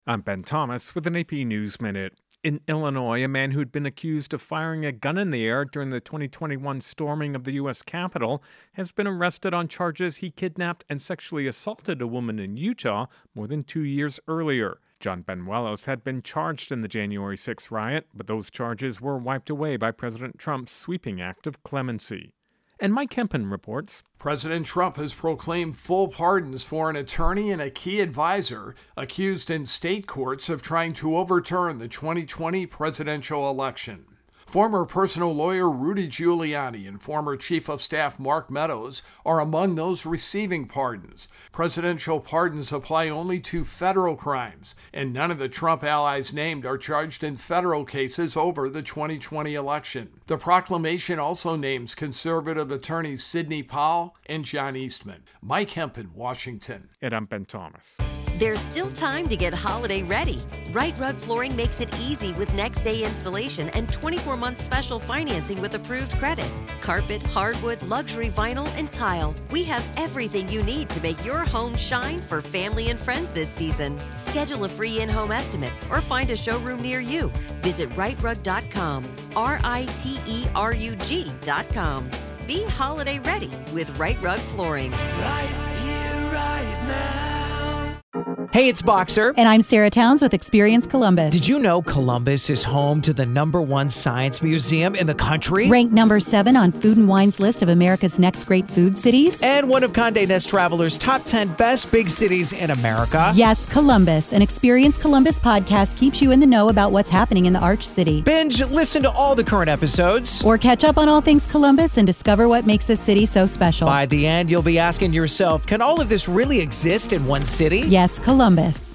I'm Ben Thomas with an AP News Minute. In Illinois, a man who'd been accused of firing a gun in the air during the 2021 storming of the U.S. Capitol has been arrested on charges he kidnapped and sexually assaulted a woman in Utah more than 2 years earlier. John Benuelos had been charged in the January 6th riot, but those charges were wiped away by President Trump's sweeping act of clemency. And Mike Hempen reports. President Trump has proclaimed full pardons for an attorney and a key advisor accused in state courts of trying to overturn the 2020 presidential election. Former personal lawyer Rudy Giuliani and former Chief of Staff Mark Meadows are among those receiving pardons. Presidential pardons apply only to federal crimes, and none of the Trump allies named are charged in federal cases over the 2020 election. The proclamation also names conservative attorneys Sidney Powell and John Eastman. Mike Hempen, Washington. And I'm Ben Thomas. There's still time to get holiday ready. Right Rug Flooring makes it easy with next day installation and 24-month special financing with approved credit. Carpet, hardwood, luxury vinyl, and tile. We have everything you need to make your home shine for family and friends this season. Schedule a free in-home estimate or find a showroom near you. Visit rightrug.com, RITERUG.com. Be holiday ready with Right Rug Flooring. Right here, right now. Hey, it's Boxer. And I'm Sarah Towns with Experience Columbus. Did you know Columbus is home to the #1 science museum in the country? Ranked number 7 on Food & Wine's list of America's next great food cities. And one of Condé Nast Traveler's top 10 best big cities in America. Yes, Columbus. An Experience Columbus podcast keeps you in the know about what's happening in the Arch City. Binge, listen to all the current episodes. Or catch up on all things Columbus and discover what makes this city so special. By the end, you'll be asking yourself, can all of this really exist in one city? Yes, Columbus.